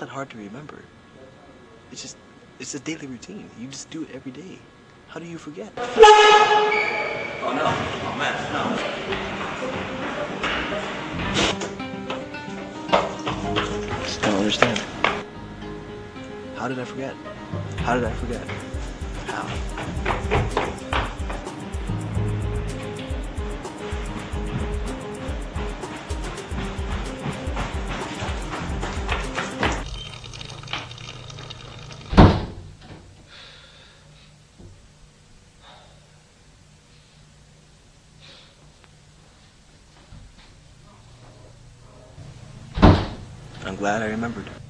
that hard to remember. It's just, it's a daily routine. You just do it every day. How do you forget? Oh no, oh man, no. Just don't understand. How did I forget? How did I forget? How? I'm glad I remembered.